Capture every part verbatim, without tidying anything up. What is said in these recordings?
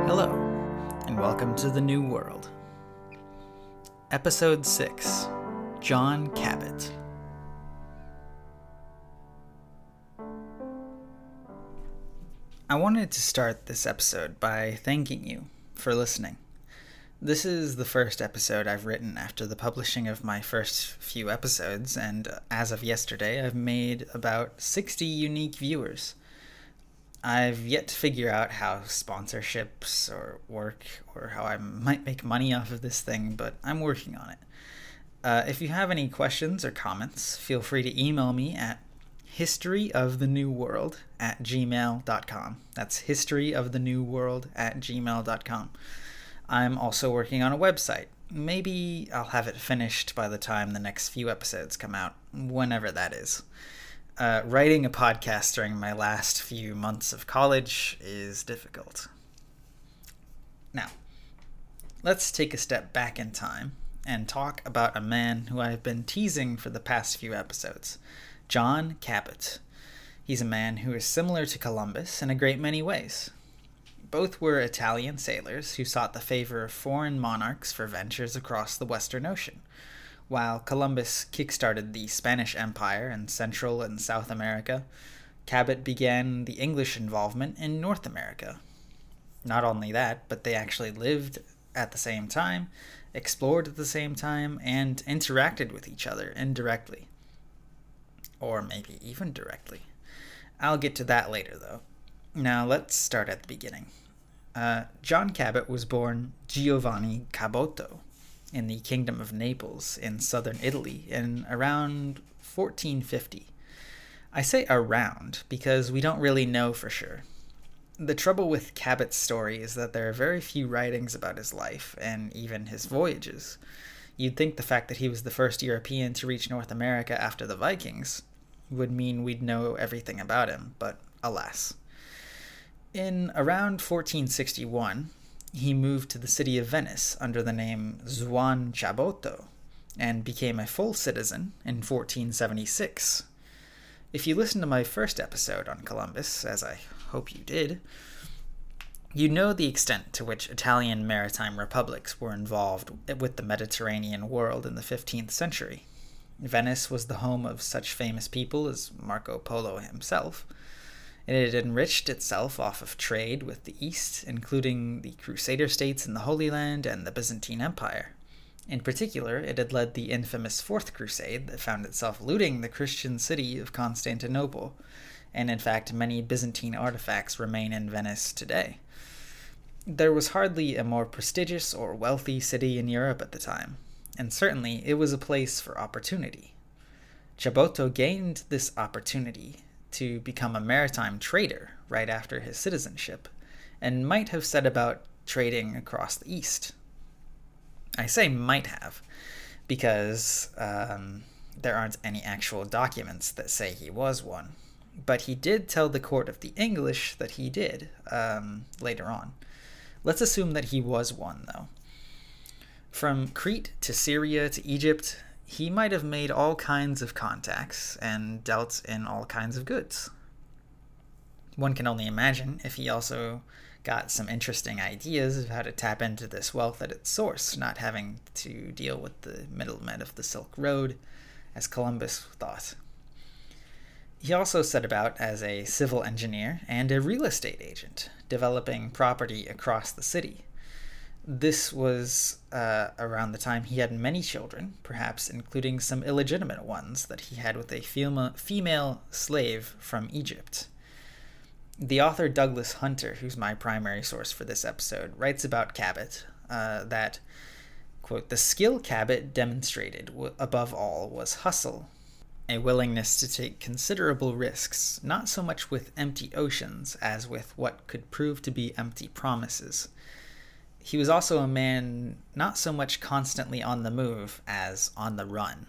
Hello, and welcome to the New World. Episode six, John Cabot. I wanted to start this episode by thanking you for listening. This is the first episode I've written after the publishing of my first few episodes, and as of yesterday, I've made about sixty unique viewers. I've yet to figure out how sponsorships or work, or how I might make money off of this thing, but I'm working on it. Uh, if you have any questions or comments, feel free to email me at historyofthenewworld at gmail dot com. That's historyofthenewworld at gmail dot com. I'm also working on a website. Maybe I'll have it finished by the time the next few episodes come out, whenever that is. Uh, writing a podcast during my last few months of college is difficult. Now, let's take a step back in time and talk about a man who I've been teasing for the past few episodes, John Cabot. He's a man who is similar to Columbus in a great many ways. Both were Italian sailors who sought the favor of foreign monarchs for ventures across the Western Ocean. While Columbus kickstarted the Spanish Empire in Central and South America, Cabot began the English involvement in North America. Not only that, but they actually lived at the same time, explored at the same time, and interacted with each other indirectly. Or maybe even directly. I'll get to that later, though. Now, let's start at the beginning. Uh, John Cabot was born Giovanni Caboto in the Kingdom of Naples in southern Italy in around fourteen fifty. I say around because we don't really know for sure. The trouble with Cabot's story is that there are very few writings about his life and even his voyages. You'd think the fact that he was the first European to reach North America after the Vikings would mean we'd know everything about him, but alas. In around fourteen sixty-one, he moved to the city of Venice under the name Juan Caboto and became a full citizen in fourteen seventy-six. If you listened to my first episode on Columbus, as I hope you did, you know the extent to which Italian maritime republics were involved with the Mediterranean world in the fifteenth century. Venice was the home of such famous people as Marco Polo himself. It had enriched itself off of trade with the East, including the Crusader states in the Holy Land and the Byzantine Empire. In particular, it had led the infamous Fourth Crusade that found itself looting the Christian city of Constantinople, and in fact many Byzantine artifacts remain in Venice today. There was hardly a more prestigious or wealthy city in Europe at the time, and certainly it was a place for opportunity. Caboto gained this opportunity to become a maritime trader right after his citizenship, and might have set about trading across the East. I say might have, because um, there aren't any actual documents that say he was one, but he did tell the court of the English that he did um, later on. Let's assume that he was one, though. From Crete to Syria to Egypt, he might have made all kinds of contacts and dealt in all kinds of goods. One can only imagine if he also got some interesting ideas of how to tap into this wealth at its source, not having to deal with the middlemen of the Silk Road, as Columbus thought. He also set about as a civil engineer and a real estate agent, developing property across the city. This was uh, around the time he had many children, perhaps including some illegitimate ones that he had with a fema- female slave from Egypt. The author Douglas Hunter, who's my primary source for this episode, writes about Cabot uh, that, quote, "The skill Cabot demonstrated, w- above all, was hustle, a willingness to take considerable risks, not so much with empty oceans as with what could prove to be empty promises. He was also a man not so much constantly on the move as on the run."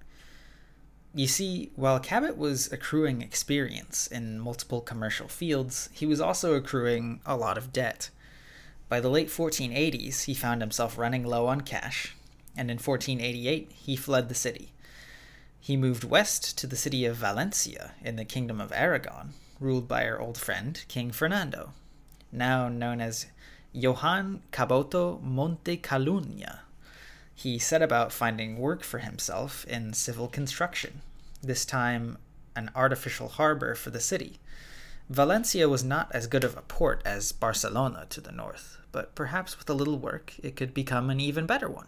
You see, while Cabot was accruing experience in multiple commercial fields, he was also accruing a lot of debt. By the late fourteen eighties, he found himself running low on cash, and in fourteen eighty-eight, he fled the city. He moved west to the city of Valencia in the Kingdom of Aragon, ruled by our old friend, King Fernando, now known as Johann Caboto Montecalunha. He set about finding work for himself in civil construction, this time an artificial harbor for the city. Valencia was not as good of a port as Barcelona to the north, but perhaps with a little work it could become an even better one.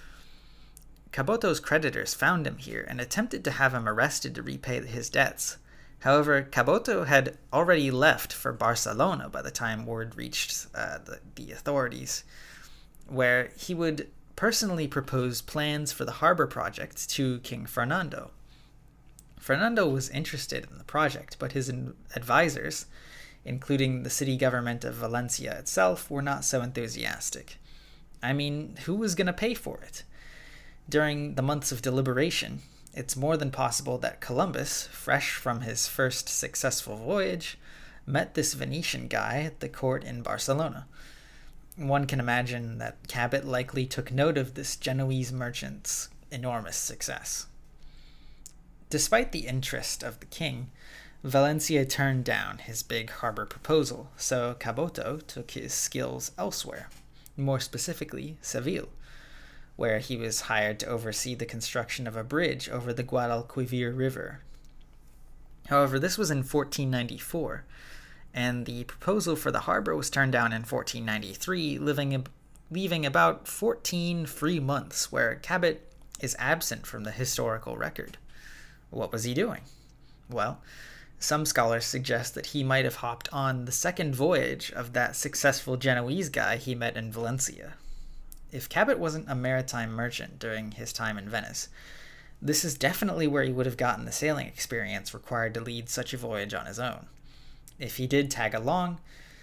Caboto's creditors found him here and attempted to have him arrested to repay his debts. However, Caboto had already left for Barcelona by the time word reached uh, the, the authorities, where he would personally propose plans for the harbor project to King Fernando. Fernando was interested in the project, but his advisors, including the city government of Valencia itself, were not so enthusiastic. I mean, who was going to pay for it? During the months of deliberation, it's more than possible that Columbus, fresh from his first successful voyage, met this Venetian guy at the court in Barcelona. One can imagine that Cabot likely took note of this Genoese merchant's enormous success. Despite the interest of the king, Valencia turned down his big harbor proposal, so Caboto took his skills elsewhere, more specifically Seville, where he was hired to oversee the construction of a bridge over the Guadalquivir River. However, this was in fourteen ninety-four, and the proposal for the harbor was turned down in fourteen ninety-three, leaving, leaving about fourteen free months where Cabot is absent from the historical record. What was he doing? Well, some scholars suggest that he might have hopped on the second voyage of that successful Genoese guy he met in Valencia. If Cabot wasn't a maritime merchant during his time in Venice, this is definitely where he would have gotten the sailing experience required to lead such a voyage on his own. If he did tag along,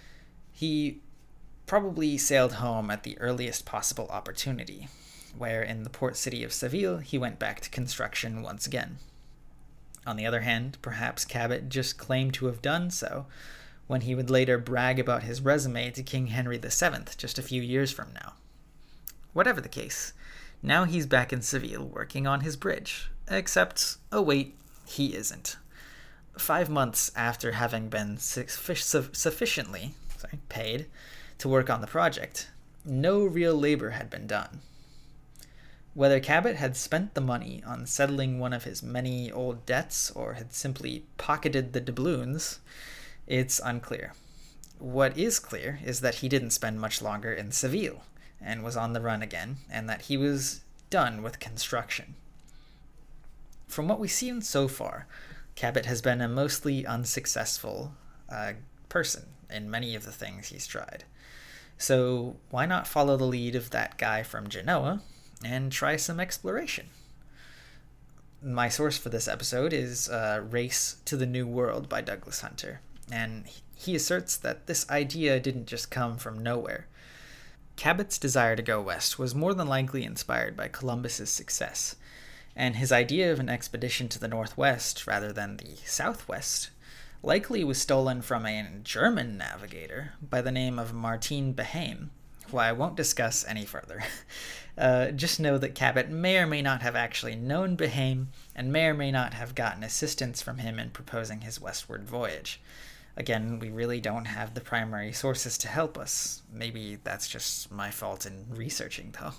he probably sailed home at the earliest possible opportunity, where in the port city of Seville he went back to construction once again. On the other hand, perhaps Cabot just claimed to have done so when he would later brag about his resume to King Henry the Seventh just a few years from now. Whatever the case, now he's back in Seville working on his bridge, except, oh wait, he isn't. Five months after having been sufficiently sorry, paid to work on the project, no real labor had been done. Whether Cabot had spent the money on settling one of his many old debts or had simply pocketed the doubloons, it's unclear. What is clear is that he didn't spend much longer in Seville and was on the run again, and that he was done with construction. From what we've seen so far, Cabot has been a mostly unsuccessful uh, person in many of the things he's tried. So why not follow the lead of that guy from Genoa and try some exploration? My source for this episode is uh, Race to the New World by Douglas Hunter, and he asserts that this idea didn't just come from nowhere. Cabot's desire to go west was more than likely inspired by Columbus's success, and his idea of an expedition to the northwest rather than the southwest likely was stolen from a German navigator by the name of Martin Behaim, who I won't discuss any further. Uh, just know that Cabot may or may not have actually known Behaim, and may or may not have gotten assistance from him in proposing his westward voyage. Again, we really don't have the primary sources to help us. Maybe that's just my fault in researching, though.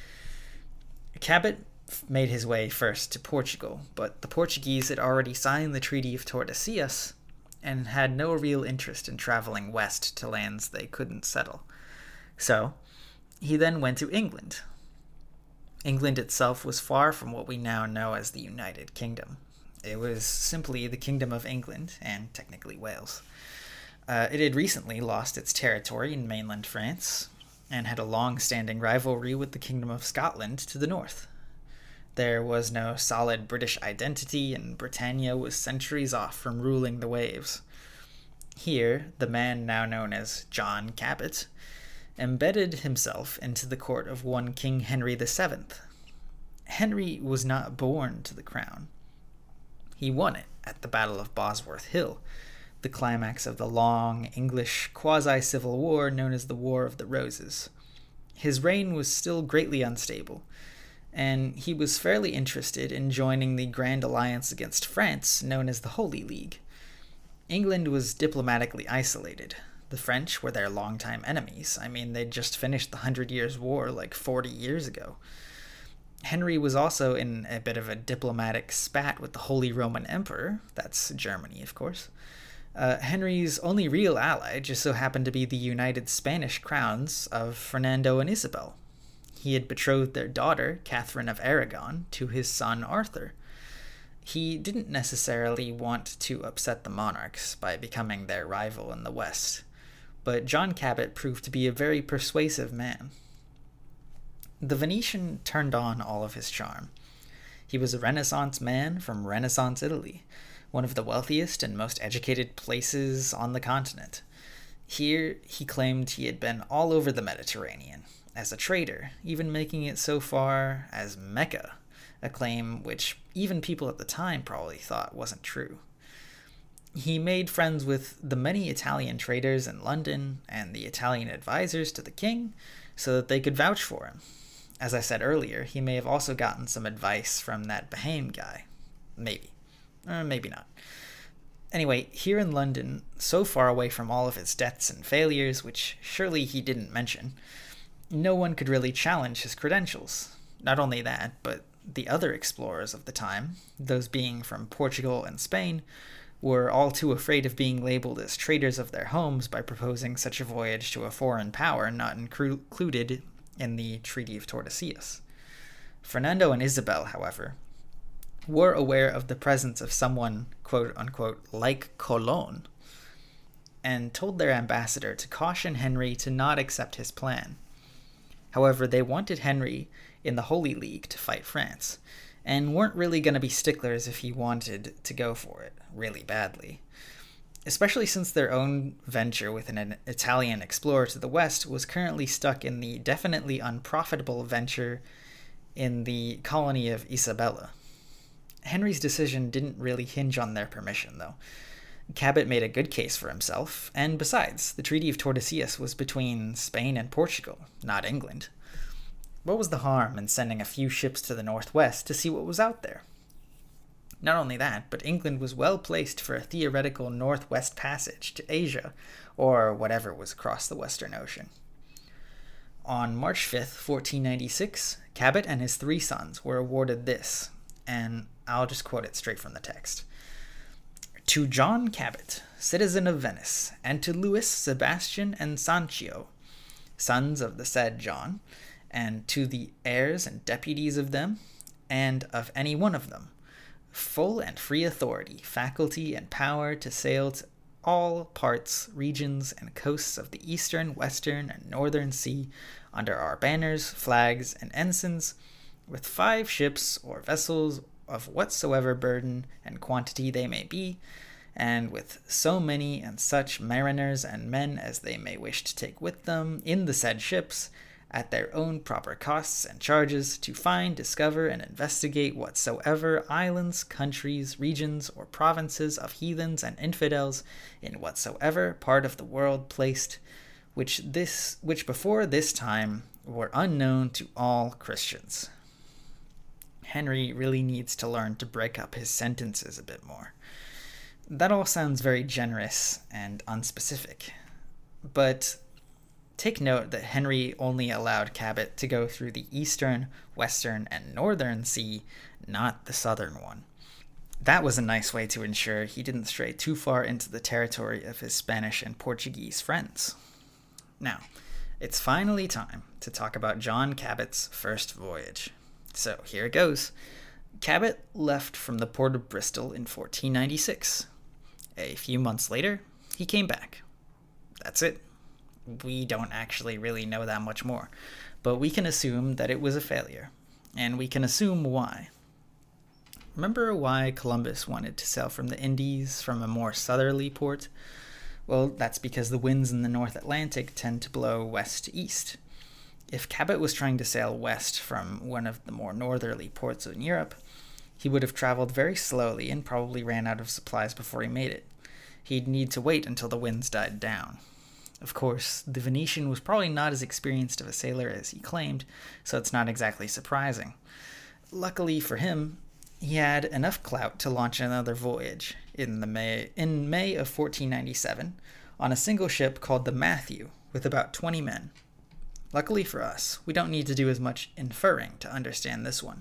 Cabot made his way first to Portugal, but the Portuguese had already signed the Treaty of Tordesillas and had no real interest in traveling west to lands they couldn't settle. So, he then went to England. England itself was far from what we now know as the United Kingdom. It was simply the Kingdom of England, and technically Wales. Uh, it had recently lost its territory in mainland France, and had a long-standing rivalry with the Kingdom of Scotland to the north. There was no solid British identity, and Britannia was centuries off from ruling the waves. Here, the man now known as John Cabot embedded himself into the court of one King Henry the Seventh. Henry was not born to the crown. He won it at the Battle of Bosworth Hill, the climax of the long English quasi-civil war known as the War of the Roses. His reign was still greatly unstable, and he was fairly interested in joining the Grand Alliance against France known as the Holy League. England was diplomatically isolated. The French were their longtime enemies. I mean, they'd just finished the Hundred Years' War like forty years ago. Henry was also in a bit of a diplomatic spat with the Holy Roman Emperor. That's Germany, of course. Uh, Henry's only real ally just so happened to be the united Spanish crowns of Fernando and Isabel. He had betrothed their daughter, Catherine of Aragon, to his son Arthur. He didn't necessarily want to upset the monarchs by becoming their rival in the West, but John Cabot proved to be a very persuasive man. The Venetian turned on all of his charm. He was a Renaissance man from Renaissance Italy, one of the wealthiest and most educated places on the continent. Here, he claimed he had been all over the Mediterranean, as a trader, even making it so far as Mecca, a claim which even people at the time probably thought wasn't true. He made friends with the many Italian traders in London and the Italian advisors to the king so that they could vouch for him. As I said earlier, he may have also gotten some advice from that Bohème guy. Maybe. Or maybe not. Anyway, here in London, so far away from all of his debts and failures, which surely he didn't mention, no one could really challenge his credentials. Not only that, but the other explorers of the time, those being from Portugal and Spain, were all too afraid of being labeled as traitors of their homes by proposing such a voyage to a foreign power not inclu- included in the Treaty of Tordesillas. Fernando and Isabel, however, were aware of the presence of someone, quote-unquote, like Colon, and told their ambassador to caution Henry to not accept his plan. However, they wanted Henry in the Holy League to fight France, and weren't really going to be sticklers if he wanted to go for it really badly. Especially since their own venture with an Italian explorer to the west was currently stuck in the definitely unprofitable venture in the colony of Isabella. Henry's decision didn't really hinge on their permission, though. Cabot made a good case for himself, and besides, the Treaty of Tordesillas was between Spain and Portugal, not England. What was the harm in sending a few ships to the northwest to see what was out there? Not only that, but England was well placed for a theoretical northwest passage to Asia, or whatever was across the Western Ocean. On March fifth, fourteen ninety-six, Cabot and his three sons were awarded this, and I'll just quote it straight from the text. To John Cabot, citizen of Venice, and to Louis, Sebastian, and Sancio, sons of the said John, and to the heirs and deputies of them, and of any one of them, full and free authority, faculty, and power to sail to all parts, regions, and coasts of the eastern, western, and northern sea under our banners, flags, and ensigns, with five ships or vessels of whatsoever burden and quantity they may be, and with so many and such mariners and men as they may wish to take with them in the said ships, at their own proper costs and charges, to find, discover, and investigate whatsoever islands, countries, regions, or provinces of heathens and infidels in whatsoever part of the world placed, which this which before this time were unknown to all Christians. Henry really needs to learn to break up his sentences a bit more. That all sounds very generous and unspecific, but take note that Henry only allowed Cabot to go through the eastern, western, and northern sea, not the southern one. That was a nice way to ensure he didn't stray too far into the territory of his Spanish and Portuguese friends. Now, it's finally time to talk about John Cabot's first voyage. So here it goes. Cabot left from the port of Bristol in fourteen ninety-six. A few months later, he came back. That's it. We don't actually really know that much more, but we can assume that it was a failure, and we can assume why. Remember why Columbus wanted to sail from the Indies from a more southerly port? Well, that's because the winds in the North Atlantic tend to blow west to east. If Cabot was trying to sail west from one of the more northerly ports in Europe, he would have traveled very slowly and probably ran out of supplies before he made it. He'd need to wait until the winds died down. Of course, the Venetian was probably not as experienced of a sailor as he claimed, so it's not exactly surprising. Luckily for him, he had enough clout to launch another voyage. In the May in May of fourteen ninety-seven, on a single ship called the Matthew with about twenty men. Luckily for us, we don't need to do as much inferring to understand this one.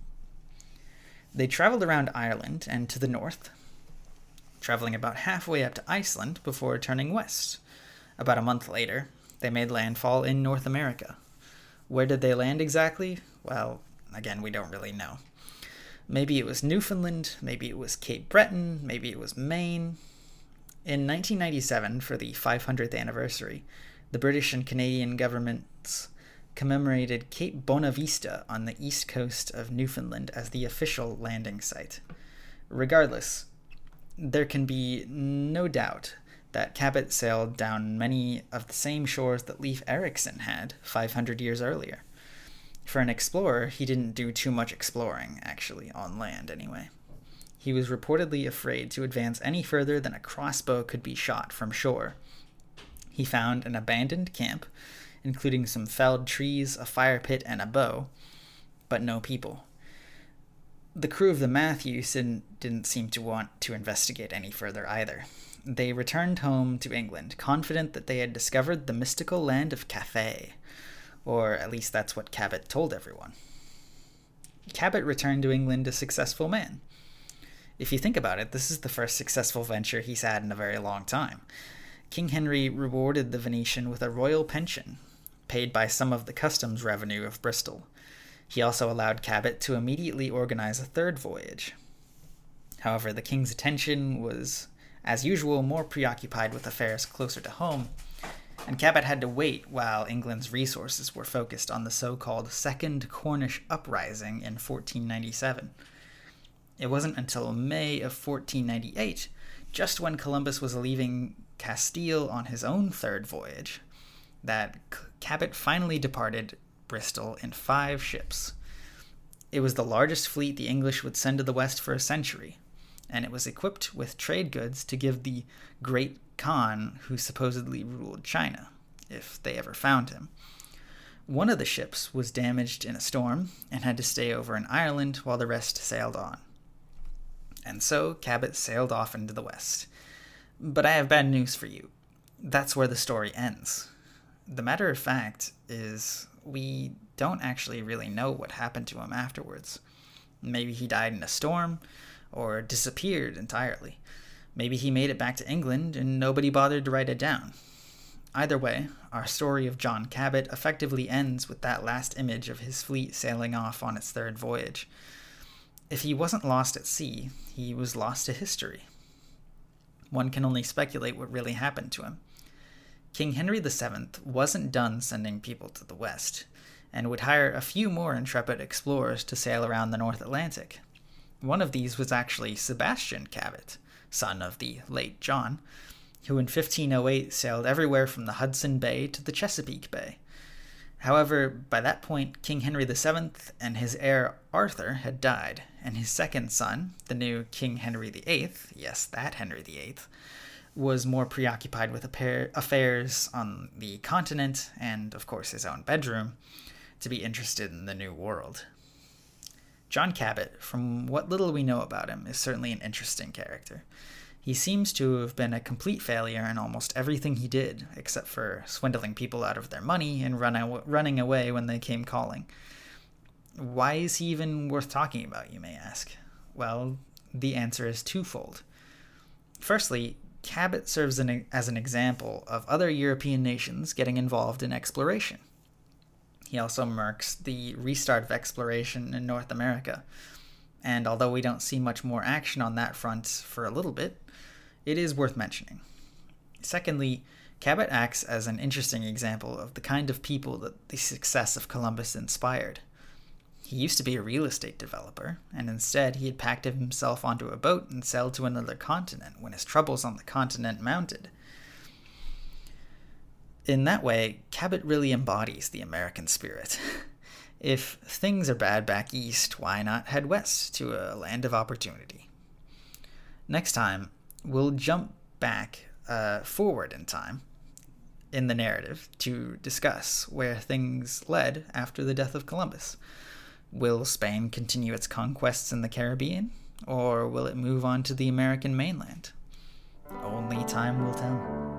They traveled around Ireland and to the north, traveling about halfway up to Iceland before turning west. About a month later, they made landfall in North America. Where did they land exactly? Well, again, we don't really know. Maybe it was Newfoundland, maybe it was Cape Breton, maybe it was Maine. In nineteen ninety-seven, for the five hundredth anniversary, the British and Canadian governments commemorated Cape Bonavista on the east coast of Newfoundland as the official landing site. Regardless, there can be no doubt that Cabot sailed down many of the same shores that Leif Erikson had five hundred years earlier. For an explorer, he didn't do too much exploring, actually, on land anyway. He was reportedly afraid to advance any further than a crossbow could be shot from shore. He found an abandoned camp, including some felled trees, a fire pit, and a bow, but no people. The crew of the Matthew didn't seem to want to investigate any further either. They returned home to England, confident that they had discovered the mystical land of Cathay, or at least that's what Cabot told everyone. Cabot returned to England a successful man. If you think about it, this is the first successful venture he's had in a very long time. King Henry rewarded the Venetian with a royal pension, paid by some of the customs revenue of Bristol. He also allowed Cabot to immediately organize a third voyage. However, the king's attention was, as usual, more preoccupied with affairs closer to home, and Cabot had to wait while England's resources were focused on the so-called Second Cornish Uprising in fourteen ninety-seven. It wasn't until May of fourteen ninety-eight, just when Columbus was leaving Castile on his own third voyage, that Cabot finally departed Bristol in five ships. It was the largest fleet the English would send to the West for a century, and it was equipped with trade goods to give the Great Khan who supposedly ruled China, if they ever found him. One of the ships was damaged in a storm and had to stay over in Ireland while the rest sailed on. And so Cabot sailed off into the West. But I have bad news for you. That's where the story ends. The matter of fact is we don't actually really know what happened to him afterwards. Maybe he died in a storm, or disappeared entirely. Maybe he made it back to England and nobody bothered to write it down. Either way, our story of John Cabot effectively ends with that last image of his fleet sailing off on its third voyage. If he wasn't lost at sea, he was lost to history. One can only speculate what really happened to him. King Henry the Seventh wasn't done sending people to the West, and would hire a few more intrepid explorers to sail around the North Atlantic. One of these was actually Sebastian Cabot, son of the late John, who in fifteen oh eight sailed everywhere from the Hudson Bay to the Chesapeake Bay. However, by that point, King Henry the Seventh and his heir Arthur had died, and his second son, the new King Henry the Eighth, yes, that Henry the Eighth, was more preoccupied with affairs on the continent and, of course, his own bedroom, to be interested in the New World. John Cabot, from what little we know about him, is certainly an interesting character. He seems to have been a complete failure in almost everything he did, except for swindling people out of their money and run aw- running away when they came calling. Why is he even worth talking about, you may ask? Well, the answer is twofold. Firstly, Cabot serves an, as an example of other European nations getting involved in exploration. He also marks the restart of exploration in North America, and although we don't see much more action on that front for a little bit, it is worth mentioning. Secondly, Cabot acts as an interesting example of the kind of people that the success of Columbus inspired. He used to be a real estate developer, and instead he had packed himself onto a boat and sailed to another continent when his troubles on the continent mounted. In that way, Cabot really embodies the American spirit. If things are bad back east, why not head west to a land of opportunity? Next time, we'll jump back uh, forward in time in the narrative to discuss where things led after the death of Columbus. Will Spain continue its conquests in the Caribbean, or will it move on to the American mainland? Only time will tell.